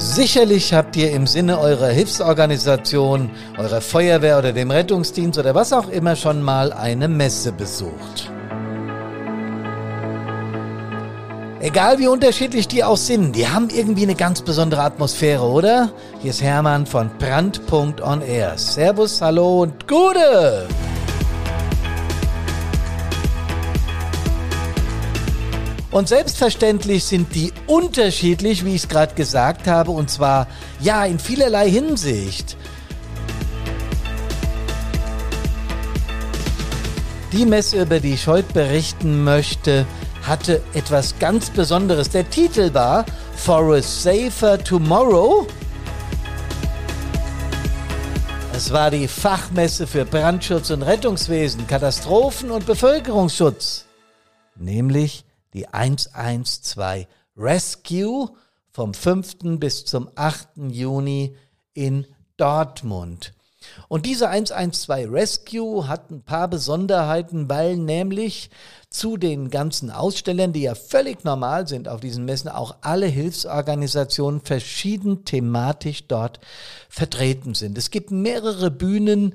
Sicherlich habt ihr im Sinne eurer Hilfsorganisation, eurer Feuerwehr oder dem Rettungsdienst oder was auch immer schon mal eine Messe besucht. Egal wie unterschiedlich die auch sind, die haben irgendwie eine ganz besondere Atmosphäre, oder? Hier ist Hermann von Brand.on-Air. Servus, hallo und Gute! Und selbstverständlich sind die unterschiedlich, wie ich es gerade gesagt habe, und zwar, ja, in vielerlei Hinsicht. Die Messe, über die ich heute berichten möchte, hatte etwas ganz Besonderes. Der Titel war For a Safer Tomorrow. Es war die Fachmesse für Brandschutz und Rettungswesen, Katastrophen- und Bevölkerungsschutz, nämlich die 112 Rescue vom 5. bis zum 8. Juni in Dortmund. Und diese 112 Rescue hat ein paar Besonderheiten, weil nämlich zu den ganzen Ausstellern, die ja völlig normal sind auf diesen Messen, auch alle Hilfsorganisationen verschieden thematisch dort vertreten sind. Es gibt mehrere Bühnen,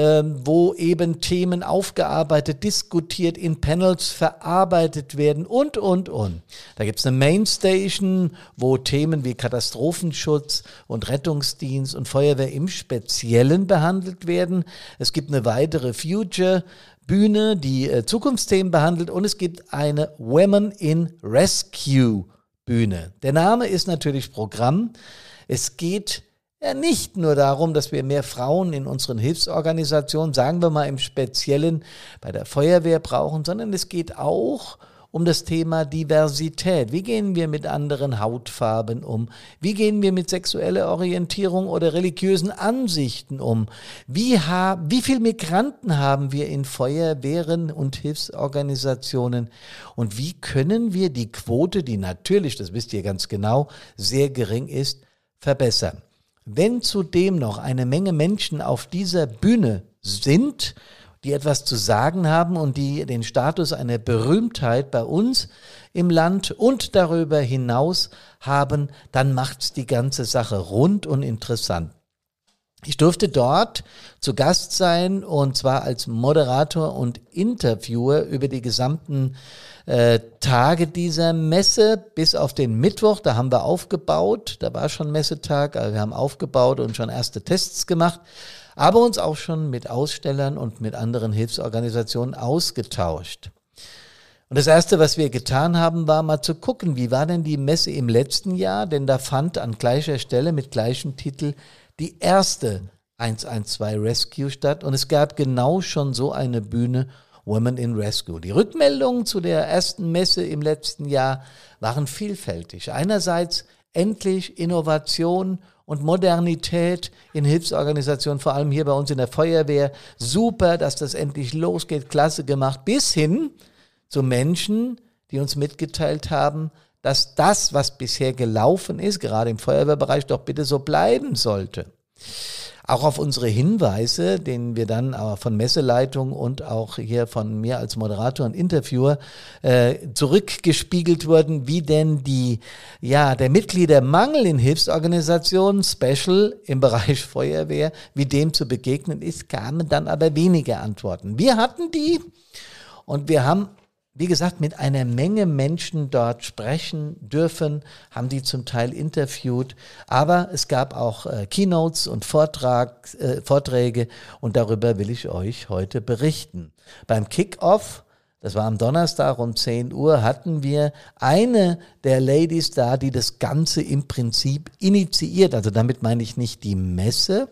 wo eben Themen aufgearbeitet, diskutiert, in Panels verarbeitet werden und. Da gibt es eine Mainstation, wo Themen wie Katastrophenschutz und Rettungsdienst und Feuerwehr im Speziellen behandelt werden. Es gibt eine weitere Future-Bühne, die Zukunftsthemen behandelt, und es gibt eine Women in Rescue Bühne. Der Name ist natürlich Programm. Es geht ja nicht nur darum, dass wir mehr Frauen in unseren Hilfsorganisationen, sagen wir mal im Speziellen bei der Feuerwehr brauchen, sondern es geht auch um das Thema Diversität. Wie gehen wir mit anderen Hautfarben um? Wie gehen wir mit sexueller Orientierung oder religiösen Ansichten um? Wie viel Migranten haben wir in Feuerwehren und Hilfsorganisationen? Und wie können wir die Quote, die natürlich, das wisst ihr ganz genau, sehr gering ist, verbessern? Wenn zudem noch eine Menge Menschen auf dieser Bühne sind, die etwas zu sagen haben und die den Status einer Berühmtheit bei uns im Land und darüber hinaus haben, dann macht's die ganze Sache rund und interessant. Ich durfte dort zu Gast sein, und zwar als Moderator und Interviewer über die gesamten Tage dieser Messe bis auf den Mittwoch. Da haben wir aufgebaut, da war schon Messetag, also wir haben aufgebaut und schon erste Tests gemacht, aber uns auch schon mit Ausstellern und mit anderen Hilfsorganisationen ausgetauscht. Und das Erste, was wir getan haben, war mal zu gucken, wie war denn die Messe im letzten Jahr, denn da fand an gleicher Stelle mit gleichem Titel die erste 112 Rescue statt, und es gab genau schon so eine Bühne Women in Rescue. Die Rückmeldungen zu der ersten Messe im letzten Jahr waren vielfältig. Einerseits endlich Innovation und Modernität in Hilfsorganisationen, vor allem hier bei uns in der Feuerwehr. Super, dass das endlich losgeht, klasse gemacht. Bis hin zu Menschen, die uns mitgeteilt haben, dass das, was bisher gelaufen ist, gerade im Feuerwehrbereich, doch bitte so bleiben sollte. Auch auf unsere Hinweise, denen wir dann aber von Messeleitung und auch hier von mir als Moderator und Interviewer zurückgespiegelt wurden, wie denn der Mitgliedermangel in Hilfsorganisationen, Special im Bereich Feuerwehr, wie dem zu begegnen ist, kamen dann aber weniger Antworten. Wir hatten die, und wir haben, wie gesagt, mit einer Menge Menschen dort sprechen dürfen, haben die zum Teil interviewt, aber es gab auch Keynotes und Vorträge, und darüber will ich euch heute berichten. Beim Kick-Off, das war am Donnerstag um 10 Uhr, hatten wir eine der Ladies da, die das Ganze im Prinzip initiiert. Also damit meine ich nicht die Messe,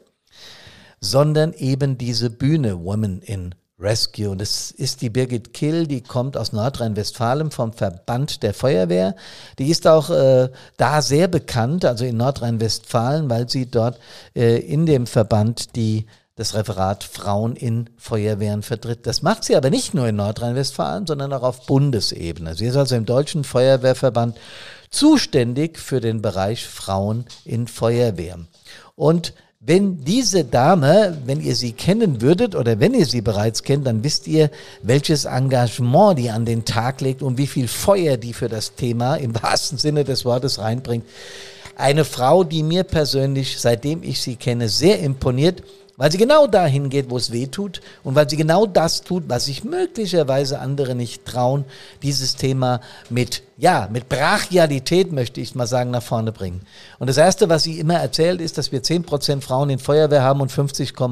sondern eben diese Bühne Women in Rescue. Und das ist die Birgit Kill, die kommt aus Nordrhein-Westfalen vom Verband der Feuerwehr. Die ist auch da sehr bekannt, also in Nordrhein-Westfalen, weil sie dort in dem Verband das Referat Frauen in Feuerwehren vertritt. Das macht sie aber nicht nur in Nordrhein-Westfalen, sondern auch auf Bundesebene. Sie ist also im Deutschen Feuerwehrverband zuständig für den Bereich Frauen in Feuerwehren. Und wenn diese Dame, wenn ihr sie kennen würdet oder wenn ihr sie bereits kennt, dann wisst ihr, welches Engagement die an den Tag legt und wie viel Feuer die für das Thema im wahrsten Sinne des Wortes reinbringt. Eine Frau, die mir persönlich, seitdem ich sie kenne, sehr imponiert, weil sie genau dahin geht, wo es weh tut und weil sie genau das tut, was sich möglicherweise andere nicht trauen, dieses Thema mit Brachialität, möchte ich mal sagen, nach vorne bringen. Und das Erste, was sie immer erzählt, ist, dass wir 10% Frauen in Feuerwehr haben und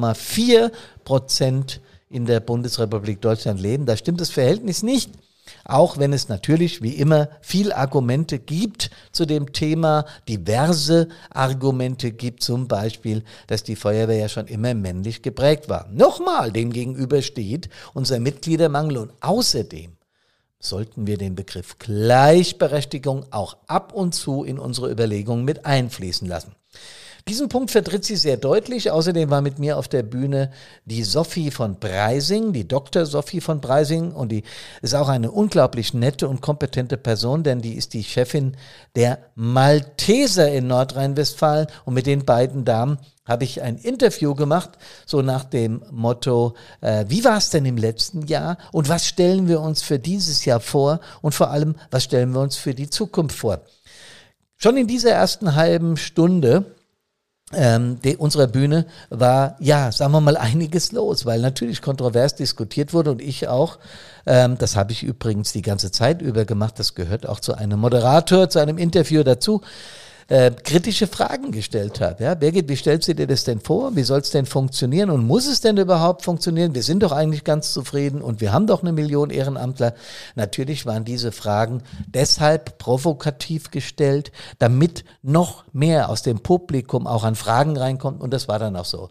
50,4% in der Bundesrepublik Deutschland leben. Da stimmt das Verhältnis nicht. Auch wenn es natürlich, wie immer, viel Argumente gibt zu dem Thema, diverse Argumente gibt, zum Beispiel, dass die Feuerwehr ja schon immer männlich geprägt war. Nochmal, dem gegenüber steht unser Mitgliedermangel und außerdem sollten wir den Begriff Gleichberechtigung auch ab und zu in unsere Überlegungen mit einfließen lassen. Diesen Punkt vertritt sie sehr deutlich. Außerdem war mit mir auf der Bühne die Sophie von Breising, die Dr. Sophie von Breising. Und die ist auch eine unglaublich nette und kompetente Person, denn die ist die Chefin der Malteser in Nordrhein-Westfalen. Und mit den beiden Damen habe ich ein Interview gemacht, so nach dem Motto, wie war es denn im letzten Jahr und was stellen wir uns für dieses Jahr vor und vor allem, was stellen wir uns für die Zukunft vor. Schon in dieser ersten halben Stunde unserer Bühne war, sagen wir mal, einiges los, weil natürlich kontrovers diskutiert wurde und ich auch, das habe ich übrigens die ganze Zeit über gemacht, das gehört auch zu einem Moderator, zu einem Interview dazu, kritische Fragen gestellt habe. Ja, Birgit, wie stellst du dir das denn vor? Wie soll es denn funktionieren? Und muss es denn überhaupt funktionieren? Wir sind doch eigentlich ganz zufrieden und wir haben doch 1 Million Ehrenamtler. Natürlich waren diese Fragen deshalb provokativ gestellt, damit noch mehr aus dem Publikum auch an Fragen reinkommt und das war dann auch so.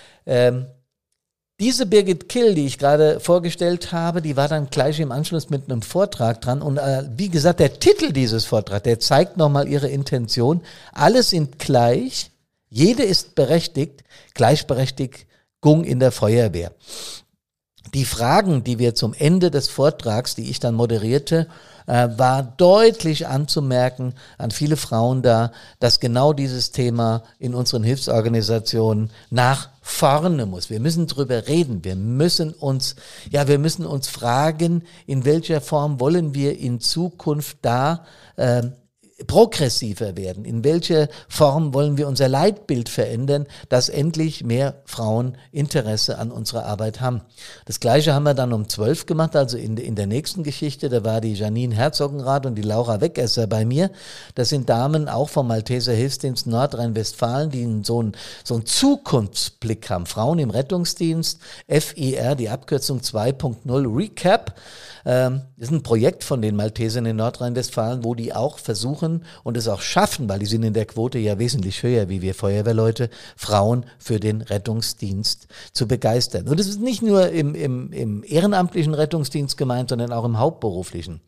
Diese Birgit Kill, die ich gerade vorgestellt habe, die war dann gleich im Anschluss mit einem Vortrag dran und wie gesagt, der Titel dieses Vortrags, der zeigt nochmal ihre Intention. Alle sind gleich, jede ist berechtigt, Gleichberechtigung in der Feuerwehr. Die Fragen, die wir zum Ende des Vortrags, die ich dann moderierte, war deutlich anzumerken an viele Frauen da, dass genau dieses Thema in unseren Hilfsorganisationen nach vorne muss. Wir müssen drüber reden. Wir müssen uns fragen, in welcher Form wollen wir in Zukunft da progressiver werden? In welcher Form wollen wir unser Leitbild verändern, dass endlich mehr Frauen Interesse an unserer Arbeit haben? Das Gleiche haben wir dann um 12 gemacht, also in der nächsten Geschichte, da war die Janine Herzogenrath und die Laura Wegesser bei mir. Das sind Damen auch vom Malteser Hilfsdienst Nordrhein-Westfalen, die so einen Zukunftsblick haben. Frauen im Rettungsdienst, FIR, die Abkürzung 2.0 Recap. Das ist ein Projekt von den Maltesern in Nordrhein-Westfalen, wo die auch versuchen und es auch schaffen, weil die sind in der Quote ja wesentlich höher wie wir Feuerwehrleute, Frauen für den Rettungsdienst zu begeistern. Und es ist nicht nur im ehrenamtlichen Rettungsdienst gemeint, sondern auch im hauptberuflichen.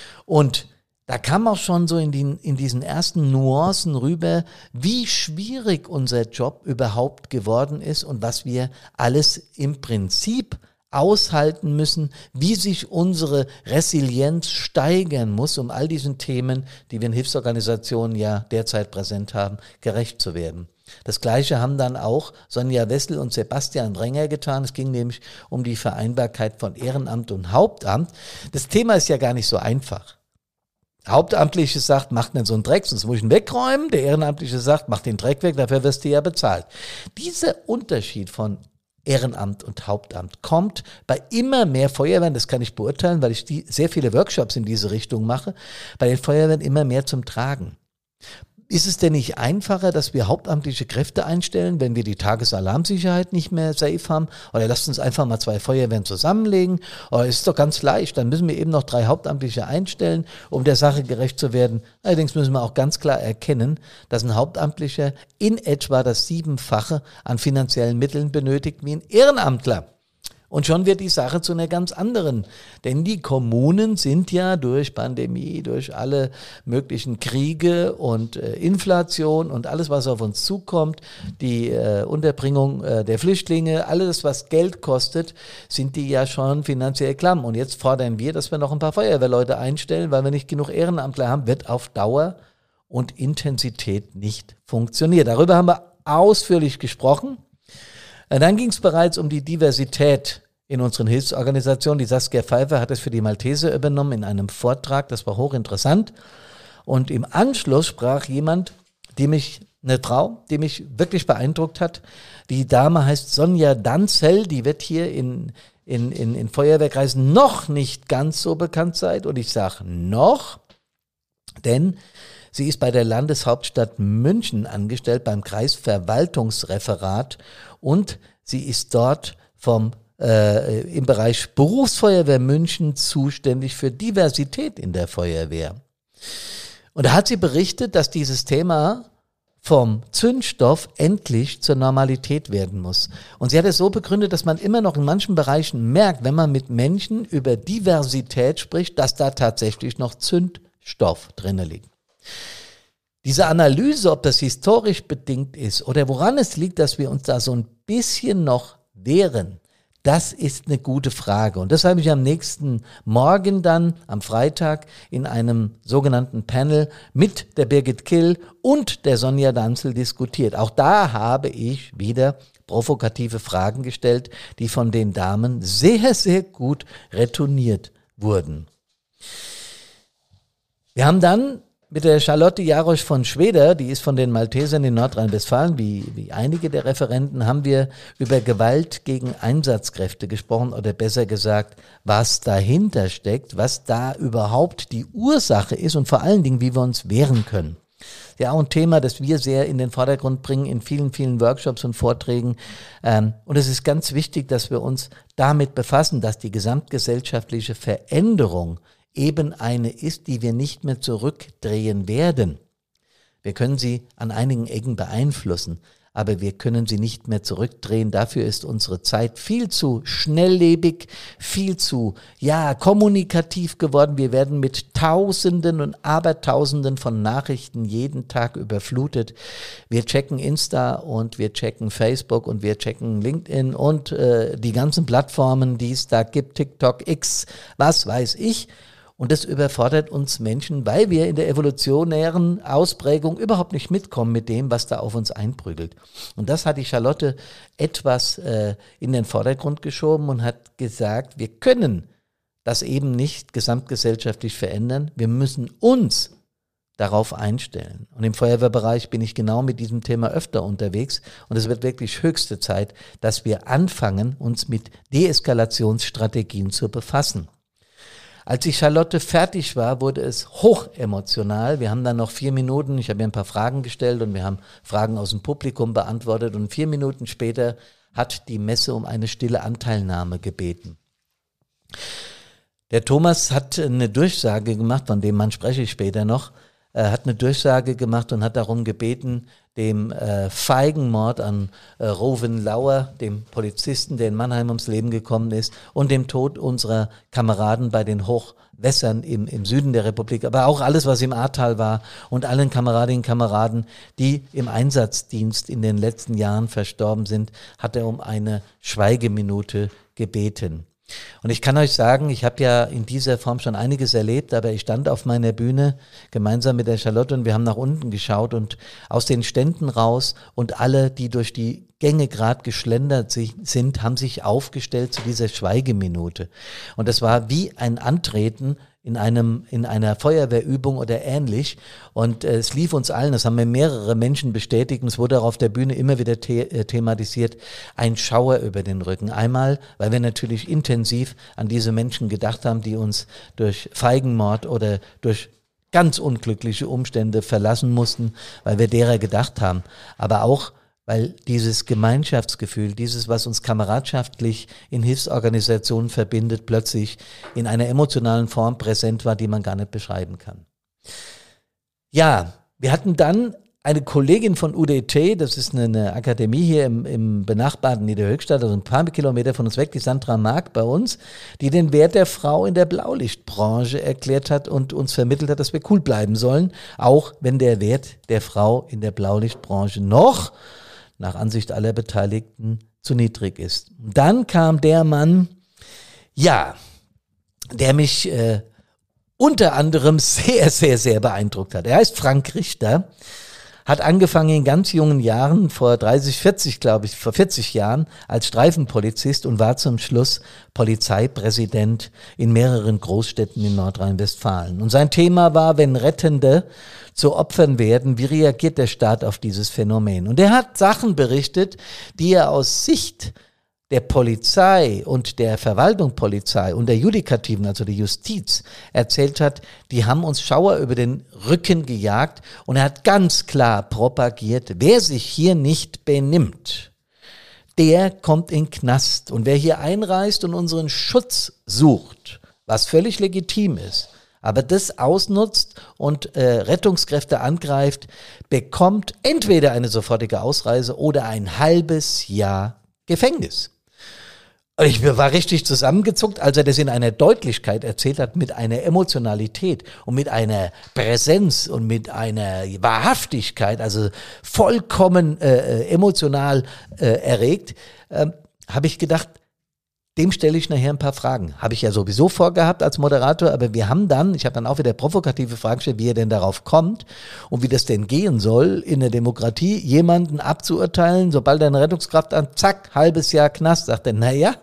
Und da kam auch schon so in diesen ersten Nuancen rüber, wie schwierig unser Job überhaupt geworden ist und was wir alles im Prinzip aushalten müssen, wie sich unsere Resilienz steigern muss, um all diesen Themen, die wir in Hilfsorganisationen ja derzeit präsent haben, gerecht zu werden. Das Gleiche haben dann auch Sonja Wessel und Sebastian Brenger getan. Es ging nämlich um die Vereinbarkeit von Ehrenamt und Hauptamt. Das Thema ist ja gar nicht so einfach. Hauptamtliche sagt, macht nicht so einen Dreck, sonst muss ich ihn wegräumen. Der Ehrenamtliche sagt, mach den Dreck weg, dafür wirst du ja bezahlt. Dieser Unterschied von Ehrenamt und Hauptamt kommt bei immer mehr Feuerwehren, das kann ich beurteilen, weil ich sehr viele Workshops in diese Richtung mache, bei den Feuerwehren immer mehr zum Tragen. Ist es denn nicht einfacher, dass wir hauptamtliche Kräfte einstellen, wenn wir die Tagesalarmsicherheit nicht mehr safe haben? Oder lasst uns einfach mal 2 Feuerwehren zusammenlegen? Oder ist doch ganz leicht, dann müssen wir eben noch 3 Hauptamtliche einstellen, um der Sache gerecht zu werden. Allerdings müssen wir auch ganz klar erkennen, dass ein Hauptamtlicher in etwa das 7-fache an finanziellen Mitteln benötigt wie ein Ehrenamtler. Und schon wird die Sache zu einer ganz anderen. Denn die Kommunen sind ja durch Pandemie, durch alle möglichen Kriege und Inflation und alles, was auf uns zukommt, die Unterbringung der Flüchtlinge, alles, was Geld kostet, sind die ja schon finanziell klamm. Und jetzt fordern wir, dass wir noch ein paar Feuerwehrleute einstellen, weil wir nicht genug Ehrenamtler haben, wird auf Dauer und Intensität nicht funktionieren. Darüber haben wir ausführlich gesprochen. Dann ging es bereits um die Diversität in unseren Hilfsorganisationen. Die Saskia Pfeiffer hat es für die Malteser übernommen in einem Vortrag. Das war hochinteressant. Und im Anschluss sprach jemand, eine Frau, die mich wirklich beeindruckt hat. Die Dame heißt Sonja Danzel, die wird hier in Feuerwehrkreisen noch nicht ganz so bekannt sein. Und ich sage noch, denn sie ist bei der Landeshauptstadt München angestellt, beim Kreisverwaltungsreferat, und sie ist dort im Bereich Berufsfeuerwehr München zuständig für Diversität in der Feuerwehr. Und da hat sie berichtet, dass dieses Thema vom Zündstoff endlich zur Normalität werden muss. Und sie hat es so begründet, dass man immer noch in manchen Bereichen merkt, wenn man mit Menschen über Diversität spricht, dass da tatsächlich noch Zündstoff drin liegt. Diese Analyse, ob das historisch bedingt ist oder woran es liegt, dass wir uns da so ein bisschen noch wehren, das ist eine gute Frage. Und das habe ich am nächsten Morgen dann, am Freitag, in einem sogenannten Panel mit der Birgit Kill und der Sonja Danzel diskutiert. Auch da habe ich wieder provokative Fragen gestellt, die von den Damen sehr, sehr gut retourniert wurden. Wir haben dann mit der Charlotte Jarosch von Schweder, die ist von den Maltesern in Nordrhein-Westfalen, wie einige der Referenten, haben wir über Gewalt gegen Einsatzkräfte gesprochen, oder besser gesagt, was dahinter steckt, was da überhaupt die Ursache ist und vor allen Dingen, wie wir uns wehren können. Ja, auch ein Thema, das wir sehr in den Vordergrund bringen in vielen, vielen Workshops und Vorträgen. Und es ist ganz wichtig, dass wir uns damit befassen, dass die gesamtgesellschaftliche Veränderung eben eine ist, die wir nicht mehr zurückdrehen werden. Wir können sie an einigen Ecken beeinflussen, aber wir können sie nicht mehr zurückdrehen. Dafür ist unsere Zeit viel zu schnelllebig, viel zu, kommunikativ geworden. Wir werden mit Tausenden und Abertausenden von Nachrichten jeden Tag überflutet. Wir checken Insta und wir checken Facebook und wir checken LinkedIn und die ganzen Plattformen, die es da gibt, TikTok, X, was weiß ich. Und das überfordert uns Menschen, weil wir in der evolutionären Ausprägung überhaupt nicht mitkommen mit dem, was da auf uns einprügelt. Und das hat die Charlotte etwas in den Vordergrund geschoben und hat gesagt, wir können das eben nicht gesamtgesellschaftlich verändern. Wir müssen uns darauf einstellen. Und im Feuerwehrbereich bin ich genau mit diesem Thema öfter unterwegs. Und es wird wirklich höchste Zeit, dass wir anfangen, uns mit Deeskalationsstrategien zu befassen. Als die Charlotte fertig war, wurde es hochemotional. Wir haben dann noch 4 Minuten, ich habe ihr ein paar Fragen gestellt und wir haben Fragen aus dem Publikum beantwortet. Und 4 Minuten später hat die Messe um eine stille Anteilnahme gebeten. Der Thomas hat eine Durchsage gemacht, von dem Mann spreche ich später noch, hat eine Durchsage gemacht und hat darum gebeten, dem feigen Mord an Rowan Lauer, dem Polizisten, der in Mannheim ums Leben gekommen ist, und dem Tod unserer Kameraden bei den Hochwässern im Süden der Republik, aber auch alles, was im Ahrtal war, und allen Kameradinnen und Kameraden, die im Einsatzdienst in den letzten Jahren verstorben sind, hat er um eine Schweigeminute gebeten. Und ich kann euch sagen, ich habe ja in dieser Form schon einiges erlebt, aber ich stand auf meiner Bühne gemeinsam mit der Charlotte und wir haben nach unten geschaut und aus den Ständen raus und alle, die durch die Gänge gerade geschlendert sind, haben sich aufgestellt zu dieser Schweigeminute. Und das war wie ein Antreten in einer Feuerwehrübung oder ähnlich. Und es lief uns allen, das haben mir mehrere Menschen bestätigt, und es wurde auch auf der Bühne immer wieder thematisiert, ein Schauer über den Rücken. Einmal, weil wir natürlich intensiv an diese Menschen gedacht haben, die uns durch Feigenmord oder durch ganz unglückliche Umstände verlassen mussten, weil wir derer gedacht haben. Aber auch, weil dieses Gemeinschaftsgefühl, dieses, was uns kameradschaftlich in Hilfsorganisationen verbindet, plötzlich in einer emotionalen Form präsent war, die man gar nicht beschreiben kann. Ja, wir hatten dann eine Kollegin von UDT, das ist eine Akademie hier im benachbarten Niederhöchstadt, also ein paar Kilometer von uns weg, die Sandra Mark bei uns, die den Wert der Frau in der Blaulichtbranche erklärt hat und uns vermittelt hat, dass wir cool bleiben sollen, auch wenn der Wert der Frau in der Blaulichtbranche noch nach Ansicht aller Beteiligten zu niedrig ist. Dann kam der Mann, der mich unter anderem sehr, sehr, sehr beeindruckt hat. Er heißt Frank Richter, hat angefangen in ganz jungen Jahren, vor 30, 40, glaube ich, vor 40 Jahren, als Streifenpolizist und war zum Schluss Polizeipräsident in mehreren Großstädten in Nordrhein-Westfalen. Und sein Thema war, wenn Rettende zu Opfern werden, wie reagiert der Staat auf dieses Phänomen? Und er hat Sachen berichtet, die er aus Sicht der Polizei und der Verwaltung Polizei und der Judikativen, also der Justiz, erzählt hat, die haben uns Schauer über den Rücken gejagt und er hat ganz klar propagiert, wer sich hier nicht benimmt, der kommt in den Knast. Und wer hier einreist und unseren Schutz sucht, was völlig legitim ist, aber das ausnutzt und Rettungskräfte angreift, bekommt entweder eine sofortige Ausreise oder ein halbes Jahr Gefängnis. Ich war richtig zusammengezuckt, als er das in einer Deutlichkeit erzählt hat, mit einer Emotionalität und mit einer Präsenz und mit einer Wahrhaftigkeit, also vollkommen emotional erregt, habe ich gedacht, dem stelle ich nachher ein paar Fragen. Habe ich ja sowieso vorgehabt als Moderator, aber ich habe dann auch wieder provokative Fragen gestellt, wie er denn darauf kommt und wie das denn gehen soll, in der Demokratie jemanden abzuurteilen, sobald er eine Rettungskraft an, zack, halbes Jahr Knast, sagt er, naja,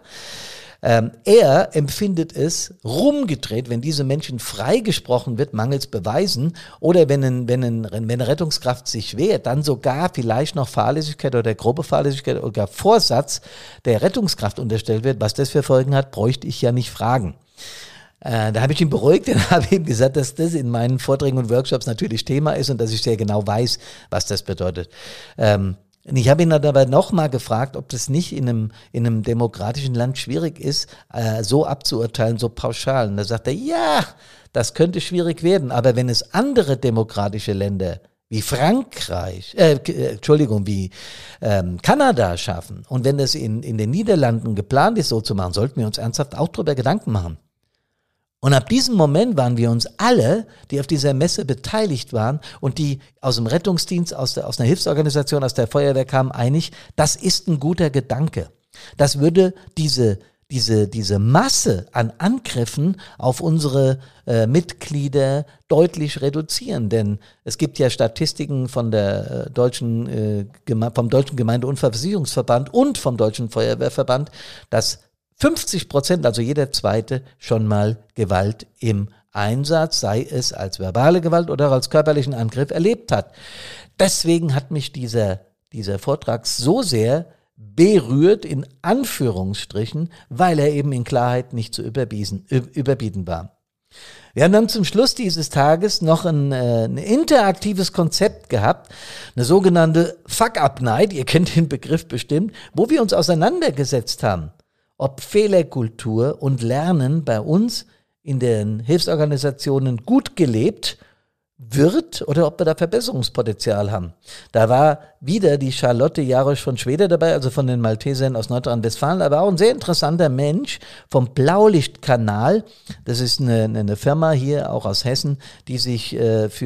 er empfindet es rumgedreht, wenn diese Menschen freigesprochen wird, mangels Beweisen, oder wenn eine Rettungskraft sich wehrt, dann sogar vielleicht noch Fahrlässigkeit oder grobe Fahrlässigkeit oder Vorsatz der Rettungskraft unterstellt wird. Was das für Folgen hat, bräuchte ich ja nicht fragen. Da habe ich ihn beruhigt und habe ihm gesagt, dass das in meinen Vorträgen und Workshops natürlich Thema ist und dass ich sehr genau weiß, was das bedeutet. Und ich habe ihn dann aber nochmal gefragt, ob das nicht in einem demokratischen Land schwierig ist, so abzuurteilen, so pauschal. Und da sagt er, ja, das könnte schwierig werden. Aber wenn es andere demokratische Länder wie Frankreich, wie Kanada schaffen und wenn das in den Niederlanden geplant ist, so zu machen, sollten wir uns ernsthaft auch darüber Gedanken machen. Und ab diesem Moment waren wir uns alle, die auf dieser Messe beteiligt waren und die aus dem Rettungsdienst, aus einer Hilfsorganisation, aus der Feuerwehr kamen, einig, das ist ein guter Gedanke. Das würde diese Masse an Angriffen auf unsere Mitglieder deutlich reduzieren. Denn es gibt ja Statistiken vom Deutschen Gemeinde- und Versicherungsverband und vom Deutschen Feuerwehrverband, dass 50%, also jeder Zweite, schon mal Gewalt im Einsatz, sei es als verbale Gewalt oder als körperlichen Angriff, erlebt hat. Deswegen hat mich dieser Vortrag so sehr berührt, in Anführungsstrichen, weil er eben in Klarheit nicht zu überbieten war. Wir haben dann zum Schluss dieses Tages noch ein interaktives Konzept gehabt, eine sogenannte Fuck-Up-Night, ihr kennt den Begriff bestimmt, wo wir uns auseinandergesetzt haben, ob Fehlerkultur und Lernen bei uns in den Hilfsorganisationen gut gelebt wird oder ob wir da Verbesserungspotenzial haben. Da war wieder die Charlotte Jarosch von Schwede dabei, also von den Maltesern aus Nordrhein-Westfalen, aber auch ein sehr interessanter Mensch vom Blaulichtkanal. Das ist eine Firma hier, auch aus Hessen, die sich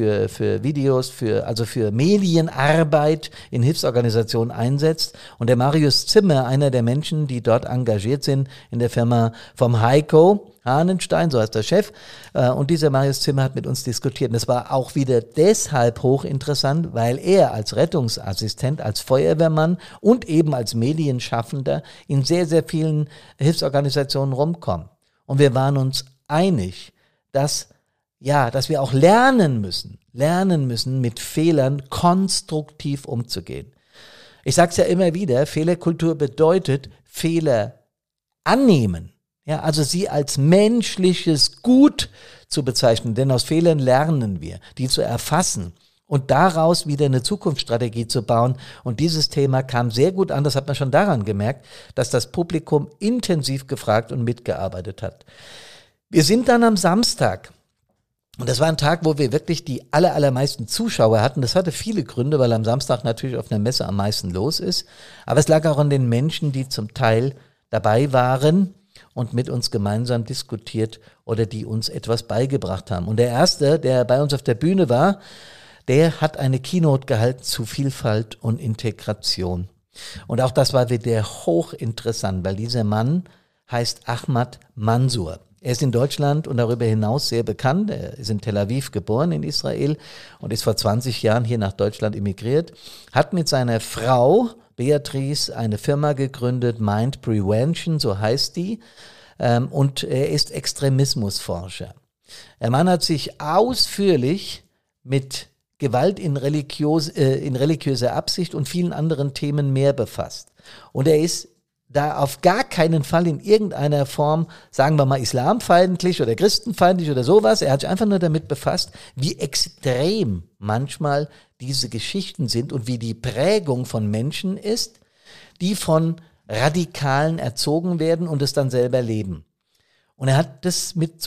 für Videos, für Medienarbeit in Hilfsorganisationen einsetzt. Und der Marius Zimmer, einer der Menschen, die dort engagiert sind in der Firma vom Heiko Hahnenstein, so heißt der Chef, und dieser Marius Zimmer hat mit uns diskutiert. Und das war auch wieder deshalb hochinteressant, weil er als Rettungsassistent, als Feuerwehrmann und eben als Medienschaffender in sehr, sehr vielen Hilfsorganisationen rumkommt. Und wir waren uns einig, dass wir auch lernen müssen, mit Fehlern konstruktiv umzugehen. Ich sage es ja immer wieder, Fehlerkultur bedeutet Fehler annehmen. Ja, also sie als menschliches Gut zu bezeichnen, denn aus Fehlern lernen wir, die zu erfassen und daraus wieder eine Zukunftsstrategie zu bauen. Und dieses Thema kam sehr gut an, das hat man schon daran gemerkt, dass das Publikum intensiv gefragt und mitgearbeitet hat. Wir sind dann am Samstag, und das war ein Tag, wo wir wirklich die allermeisten Zuschauer hatten. Das hatte viele Gründe, weil am Samstag natürlich auf einer Messe am meisten los ist, aber es lag auch an den Menschen, die zum Teil dabei waren und mit uns gemeinsam diskutiert oder die uns etwas beigebracht haben. Und der Erste, der bei uns auf der Bühne war, der hat eine Keynote gehalten zu Vielfalt und Integration. Und auch das war wieder hochinteressant, weil dieser Mann heißt Ahmad Mansour. Er ist in Deutschland und darüber hinaus sehr bekannt. Er ist in Tel Aviv geboren in Israel und ist vor 20 Jahren hier nach Deutschland emigriert. Hat mit seiner Frau Beatrice eine Firma gegründet, Mind Prevention, so heißt die. Und er ist Extremismusforscher. Der Mann hat sich ausführlich mit Gewalt in religiöser Absicht und vielen anderen Themen mehr befasst. Und er ist da auf gar keinen Fall in irgendeiner Form, sagen wir mal, islamfeindlich oder christenfeindlich oder sowas. Er hat sich einfach nur damit befasst, wie extrem manchmal diese Geschichten sind und wie die Prägung von Menschen ist, die von Radikalen erzogen werden und es dann selber leben. Und er hat das mit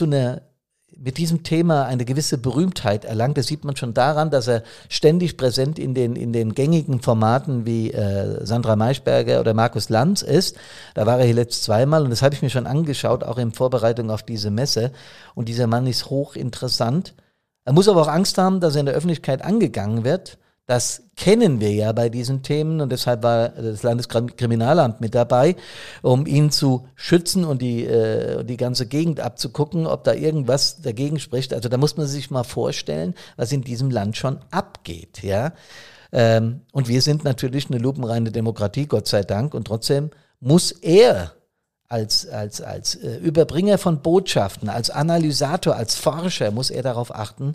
diesem Thema eine gewisse Berühmtheit erlangt. Das sieht man schon daran, dass er ständig präsent in den gängigen Formaten wie Sandra Maischberger oder Markus Lanz ist. Da war er hier letzt zweimal und das habe ich mir schon angeschaut, auch in Vorbereitung auf diese Messe. Und dieser Mann ist hochinteressant. Er muss aber auch Angst haben, dass er in der Öffentlichkeit angegangen wird. Das kennen wir ja bei diesen Themen und deshalb war das Landeskriminalamt mit dabei, um ihn zu schützen und die ganze Gegend abzugucken, ob da irgendwas dagegen spricht. Also da muss man sich mal vorstellen, was in diesem Land schon abgeht, ja. Und wir sind natürlich eine lupenreine Demokratie, Gott sei Dank, und trotzdem muss er als Überbringer von Botschaften, als Analysator, als Forscher, muss er darauf achten,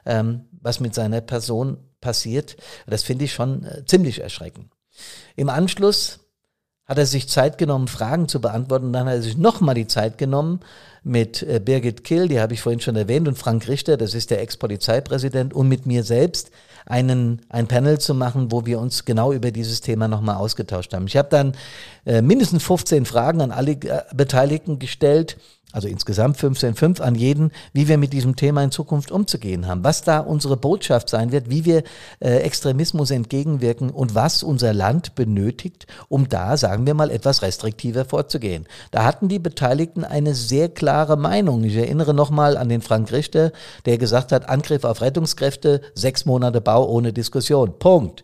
was mit seiner Person passiert. Das finde ich schon ziemlich erschreckend. Im Anschluss hat er sich Zeit genommen, Fragen zu beantworten. Und dann hat er sich nochmal die Zeit genommen mit Birgit Kill, die habe ich vorhin schon erwähnt, und Frank Richter, das ist der Ex-Polizeipräsident, und mit mir selbst ein Panel zu machen, wo wir uns genau über dieses Thema nochmal ausgetauscht haben. Ich habe dann mindestens 15 Fragen an alle Beteiligten gestellt, also insgesamt 5 an jeden, wie wir mit diesem Thema in Zukunft umzugehen haben, was da unsere Botschaft sein wird, wie wir Extremismus entgegenwirken und was unser Land benötigt, um da, sagen wir mal, etwas restriktiver vorzugehen. Da hatten die Beteiligten eine sehr klare Meinung. Ich erinnere nochmal an den Frank Richter, der gesagt hat, Angriff auf Rettungskräfte, 6 Monate Bau ohne Diskussion. Punkt.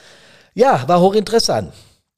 Ja, war hochinteressant.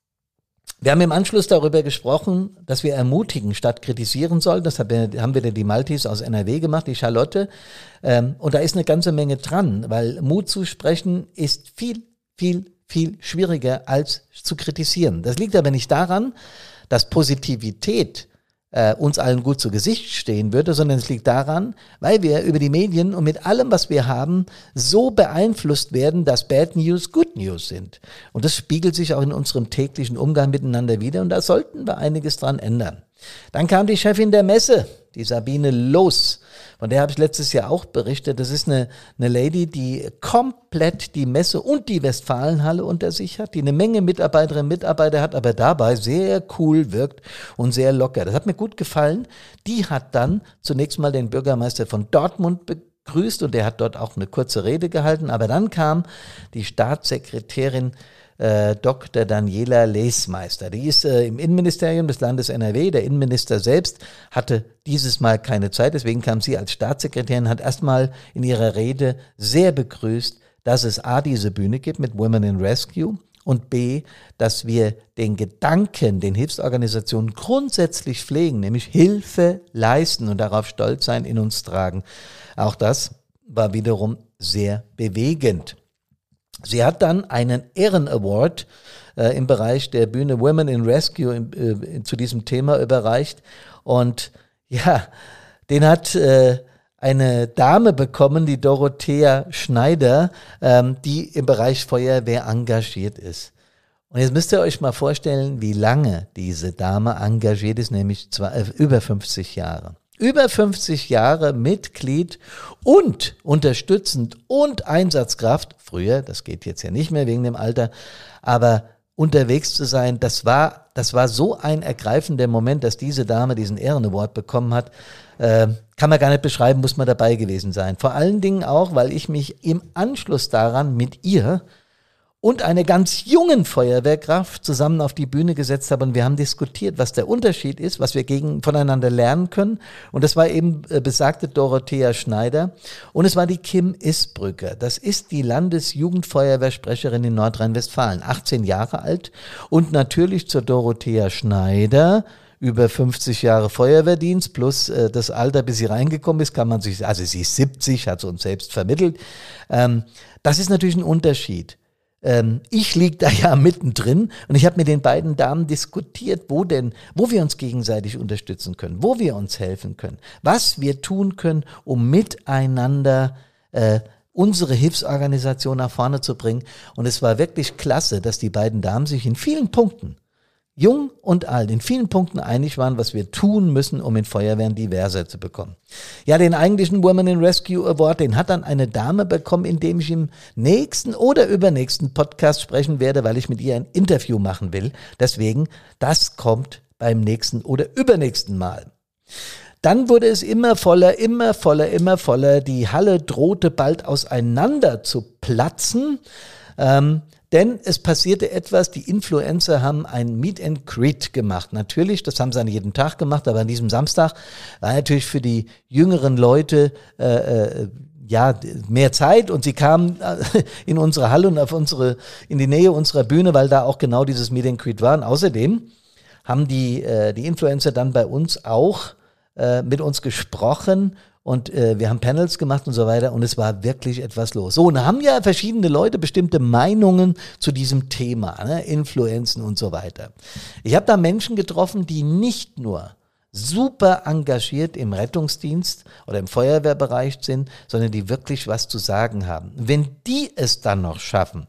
Wir haben im Anschluss darüber gesprochen, dass wir ermutigen statt kritisieren sollen. Das haben wir die Maltis aus NRW gemacht, die Charlotte. Und da ist eine ganze Menge dran, weil Mut zu sprechen ist viel, viel, viel schwieriger als zu kritisieren. Das liegt aber nicht daran, dass Positivität uns allen gut zu Gesicht stehen würde, sondern es liegt daran, weil wir über die Medien und mit allem, was wir haben, so beeinflusst werden, dass Bad News Good News sind. Und das spiegelt sich auch in unserem täglichen Umgang miteinander wider und da sollten wir einiges dran ändern. Dann kam die Chefin der Messe, die Sabine Loos. Von der habe ich letztes Jahr auch berichtet. Das ist eine Lady, die komplett die Messe und die Westfalenhalle unter sich hat, die eine Menge Mitarbeiterinnen und Mitarbeiter hat, aber dabei sehr cool wirkt und sehr locker. Das hat mir gut gefallen. Die hat dann zunächst mal den Bürgermeister von Dortmund begrüßt und der hat dort auch eine kurze Rede gehalten. Aber dann kam die Staatssekretärin Dr. Daniela Lesmeister. Die ist im Innenministerium des Landes NRW. Der Innenminister selbst hatte dieses Mal keine Zeit, deswegen kam sie als Staatssekretärin, hat erstmal in ihrer Rede sehr begrüßt, dass es A, diese Bühne gibt mit Women in Rescue und B, dass wir den Gedanken, den Hilfsorganisationen grundsätzlich pflegen, nämlich Hilfe leisten und darauf stolz sein, in uns tragen. Auch das war wiederum sehr bewegend. Sie hat dann einen Ehrenaward im Bereich der Bühne Women in Rescue zu diesem Thema überreicht. Und ja, den hat eine Dame bekommen, die Dorothea Schneider, die im Bereich Feuerwehr engagiert ist. Und jetzt müsst ihr euch mal vorstellen, wie lange diese Dame engagiert ist, nämlich über 50 Jahre. Über 50 Jahre Mitglied und unterstützend und Einsatzkraft. Früher, das geht jetzt ja nicht mehr wegen dem Alter, aber unterwegs zu sein, das war so ein ergreifender Moment, dass diese Dame diesen Ehrenaward bekommen hat. Kann man gar nicht beschreiben, muss man dabei gewesen sein. Vor allen Dingen auch, weil ich mich im Anschluss daran mit ihr und einer ganz jungen Feuerwehrkraft zusammen auf die Bühne gesetzt habe und wir haben diskutiert, was der Unterschied ist, was wir voneinander lernen können. Und das war eben besagte Dorothea Schneider und es war die Kim Isbrücker. Das ist die Landesjugendfeuerwehrsprecherin in Nordrhein-Westfalen, 18 Jahre alt und natürlich zur Dorothea Schneider über 50 Jahre Feuerwehrdienst plus das Alter, bis sie reingekommen ist, kann man sich, also sie ist 70, hat sie uns selbst vermittelt. Das ist natürlich ein Unterschied. Ich liege da ja mittendrin und ich habe mit den beiden Damen diskutiert, wo wir uns gegenseitig unterstützen können, wo wir uns helfen können, was wir tun können, um miteinander unsere Hilfsorganisation nach vorne zu bringen. Und es war wirklich klasse, dass die beiden Damen sich in vielen Punkten, jung und alt, in vielen Punkten einig waren, was wir tun müssen, um in Feuerwehren diverser zu bekommen. Ja, den eigentlichen Women in Rescue Award, den hat dann eine Dame bekommen, in dem ich im nächsten oder übernächsten Podcast sprechen werde, weil ich mit ihr ein Interview machen will. Deswegen, das kommt beim nächsten oder übernächsten Mal. Dann wurde es immer voller. Die Halle drohte bald auseinander zu platzen. Denn es passierte etwas, die Influencer haben ein Meet and Greet gemacht. Natürlich, das haben sie an jedem Tag gemacht, aber an diesem Samstag war natürlich für die jüngeren Leute mehr Zeit und sie kamen in unsere Halle und in die Nähe unserer Bühne, weil da auch genau dieses Meet and Greet war. Und außerdem haben die Influencer dann bei uns auch mit uns gesprochen und wir haben Panels gemacht und so weiter und es war wirklich etwas los. So, und da haben ja verschiedene Leute bestimmte Meinungen zu diesem Thema, ne? Influenzen und so weiter. Ich habe da Menschen getroffen, die nicht nur super engagiert im Rettungsdienst oder im Feuerwehrbereich sind, sondern die wirklich was zu sagen haben. Wenn die es dann noch schaffen,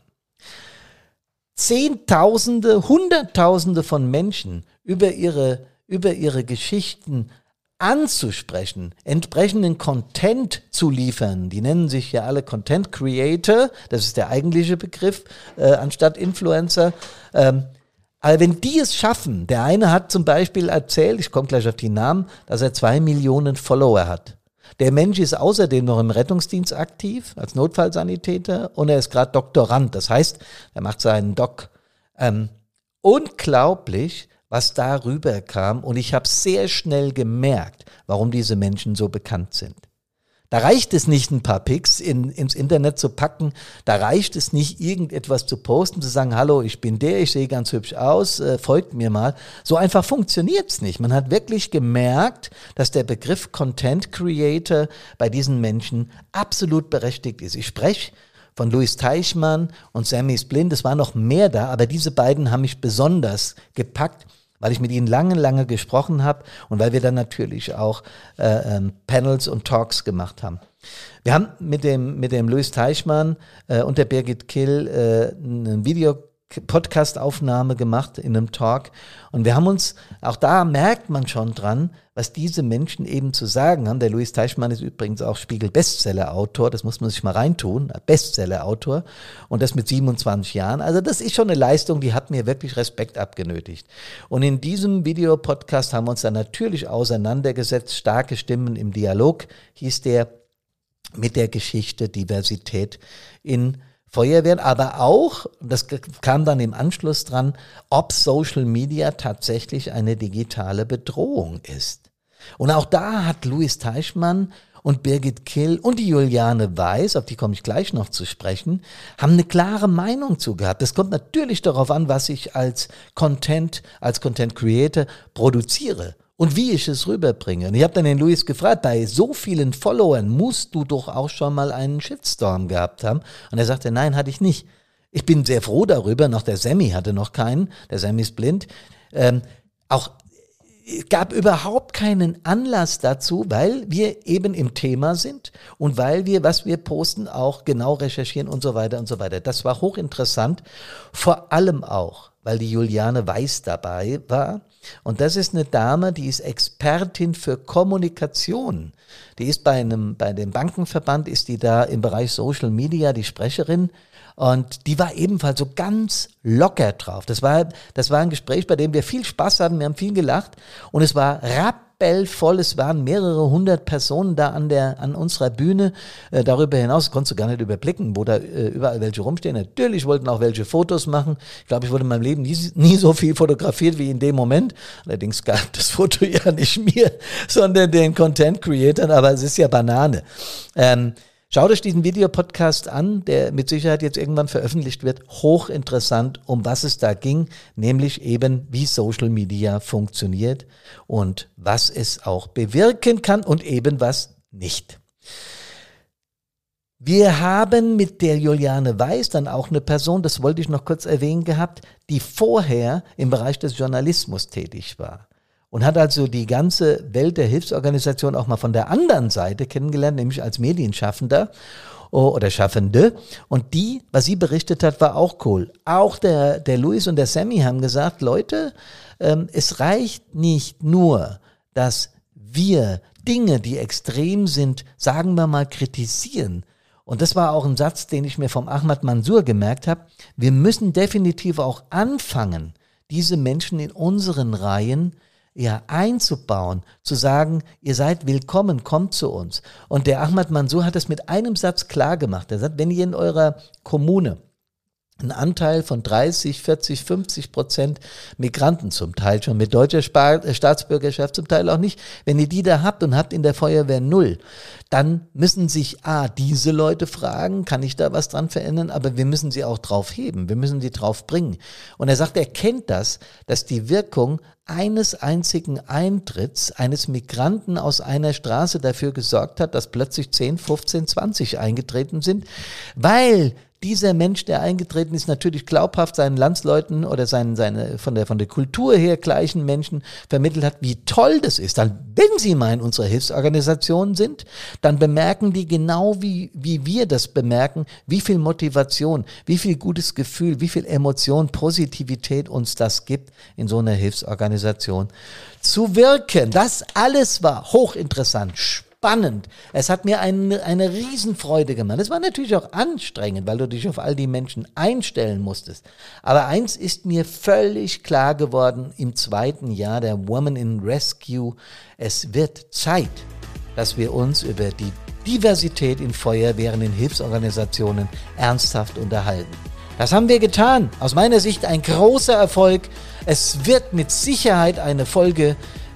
Zehntausende, Hunderttausende von Menschen über ihre Geschichten anzusprechen, entsprechenden Content zu liefern. Die nennen sich ja alle Content Creator, das ist der eigentliche Begriff, anstatt Influencer. Aber wenn die es schaffen, der eine hat zum Beispiel erzählt, ich komme gleich auf die Namen, dass er 2 Millionen Follower hat. Der Mensch ist außerdem noch im Rettungsdienst aktiv, als Notfallsanitäter und er ist gerade Doktorand, das heißt, er macht seinen Doc. Unglaublich, was darüber kam und ich habe sehr schnell gemerkt, warum diese Menschen so bekannt sind. Da reicht es nicht, ein paar Pics ins Internet zu packen, da reicht es nicht, irgendetwas zu posten, zu sagen, hallo, ich bin der, ich sehe ganz hübsch aus, folgt mir mal. So einfach funktioniert's nicht. Man hat wirklich gemerkt, dass der Begriff Content Creator bei diesen Menschen absolut berechtigt ist. Ich spreche von Louis Teichmann und Sammy Splint, es war noch mehr da, aber diese beiden haben mich besonders gepackt, weil ich mit ihnen lange gesprochen habe und weil wir dann natürlich auch Panels und Talks gemacht haben. Wir haben mit dem Louis Teichmann und der Birgit Kill eine Video-Podcast-Aufnahme gemacht in einem Talk und wir haben uns, auch da merkt man schon dran, was diese Menschen eben zu sagen haben. Der Louis Teichmann ist übrigens auch Spiegel-Bestseller-Autor, das muss man sich mal reintun, Bestseller-Autor und das mit 27 Jahren. Also das ist schon eine Leistung, die hat mir wirklich Respekt abgenötigt. Und in diesem Videopodcast haben wir uns dann natürlich auseinandergesetzt, starke Stimmen im Dialog, hieß der, mit der Geschichte Diversität in Feuerwehren, aber auch, das kam dann im Anschluss dran, ob Social Media tatsächlich eine digitale Bedrohung ist. Und auch da hat Louis Teichmann und Birgit Kill und die Juliane Weiß, auf die komme ich gleich noch zu sprechen, haben eine klare Meinung zu gehabt. Es kommt natürlich darauf an, was ich als Content Creator produziere. Und wie ich es rüberbringe. Und ich habe dann den Louis gefragt, bei so vielen Followern musst du doch auch schon mal einen Shitstorm gehabt haben. Und er sagte, nein, hatte ich nicht. Ich bin sehr froh darüber, noch der Sammy hatte noch keinen, der Sammy ist blind. Es gab überhaupt keinen Anlass dazu, weil wir eben im Thema sind und weil wir, was wir posten, auch genau recherchieren und so weiter und so weiter. Das war hochinteressant, vor allem auch, weil die Juliane Weiß dabei war. Und das ist eine Dame, die ist Expertin für Kommunikation. Die ist bei dem Bankenverband, ist die da im Bereich Social Media die Sprecherin. Und die war ebenfalls so ganz locker drauf. Das war ein Gespräch, bei dem wir viel Spaß hatten, wir haben viel gelacht. Und es war rappelvoll, es waren mehrere 100 Personen da an unserer Bühne. Darüber hinaus konntest du gar nicht überblicken, wo da überall welche rumstehen. Natürlich wollten auch welche Fotos machen. Ich glaube, ich wurde in meinem Leben nie so viel fotografiert wie in dem Moment. Allerdings gab das Foto ja nicht mir, sondern den Content Creatern, aber es ist ja Banane. Schaut euch diesen Videopodcast an, der mit Sicherheit jetzt irgendwann veröffentlicht wird. Hochinteressant, um was es da ging, nämlich eben, wie Social Media funktioniert und was es auch bewirken kann und eben was nicht. Wir haben mit der Juliane Weiß dann auch eine Person, das wollte ich noch kurz erwähnen gehabt, die vorher im Bereich des Journalismus tätig war. Und hat also die ganze Welt der Hilfsorganisation auch mal von der anderen Seite kennengelernt, nämlich als Medienschaffender oder Schaffende. Und die, was sie berichtet hat, war auch cool. Auch der Luis und der Sammy haben gesagt, Leute, es reicht nicht nur, dass wir Dinge, die extrem sind, sagen wir mal, kritisieren. Und das war auch ein Satz, den ich mir vom Ahmad Mansour gemerkt habe. Wir müssen definitiv auch anfangen, diese Menschen in unseren Reihen einzubauen, zu sagen, ihr seid willkommen, kommt zu uns. Und der Ahmad Mansour hat das mit einem Satz klar gemacht. Er sagt, wenn ihr in eurer Kommune einen Anteil von 30, 40, 50% Migranten, zum Teil schon mit deutscher Staatsbürgerschaft, zum Teil auch nicht, wenn ihr die da habt und habt in der Feuerwehr 0, dann müssen sich diese Leute fragen, kann ich da was dran verändern, aber wir müssen sie auch drauf heben, wir müssen sie drauf bringen. Und er sagt, er kennt das, dass die Wirkung eines einzigen Eintritts eines Migranten aus einer Straße dafür gesorgt hat, dass plötzlich 10, 15, 20 eingetreten sind, weil dieser Mensch, der eingetreten ist, natürlich glaubhaft seinen Landsleuten oder seine von der Kultur her gleichen Menschen vermittelt hat, wie toll das ist. Dann, wenn sie mal in unserer Hilfsorganisation sind, dann bemerken die genau wie wir das bemerken, wie viel Motivation, wie viel gutes Gefühl, wie viel Emotion, Positivität uns das gibt, in so einer Hilfsorganisation zu wirken. Das alles war hochinteressant, spannend. Es hat mir eine Riesenfreude gemacht. Es war natürlich auch anstrengend, weil du dich auf all die Menschen einstellen musstest. Aber eins ist mir völlig klar geworden im 2. Jahr der Women in Rescue. Es wird Zeit, dass wir uns über die Diversität in Feuerwehren, in Hilfsorganisationen ernsthaft unterhalten. Das haben wir getan. Aus meiner Sicht ein großer Erfolg. Es wird mit Sicherheit eine Folge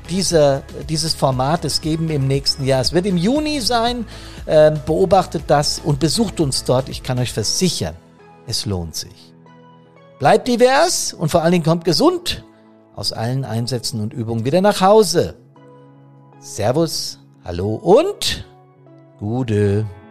dieses Formates geben im nächsten Jahr. Es wird im Juni sein. Beobachtet das und besucht uns dort. Ich kann euch versichern, es lohnt sich. Bleibt divers und vor allen Dingen kommt gesund aus allen Einsätzen und Übungen wieder nach Hause. Servus, hallo und Gude.